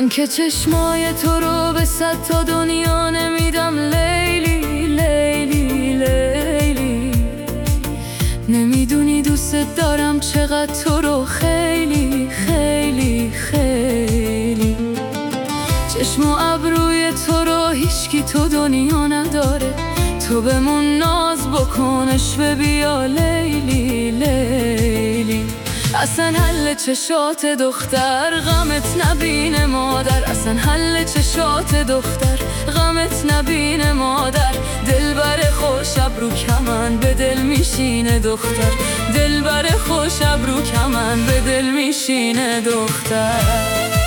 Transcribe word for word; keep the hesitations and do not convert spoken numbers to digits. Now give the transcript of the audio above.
من که چشمای تو رو به صد تا دنیا نمیدم لیلی لیلی لیلی، نمیدونی دوست دارم چقدر تو رو خیلی خیلی خیلی. چشم و ابروی تو رو هیچکی تو دنیا نداره، تو بمون ناز بکنش به بیا لیلی لیلی. اصلا حل چشات دختر غمت نبینه مادر، اصلا حل چشات دختر غمت نبینه مادر. دلبر خوش ابرو کمن به دل میشینه دختر، دلبر خوش ابرو کمن به دل میشینه دختر.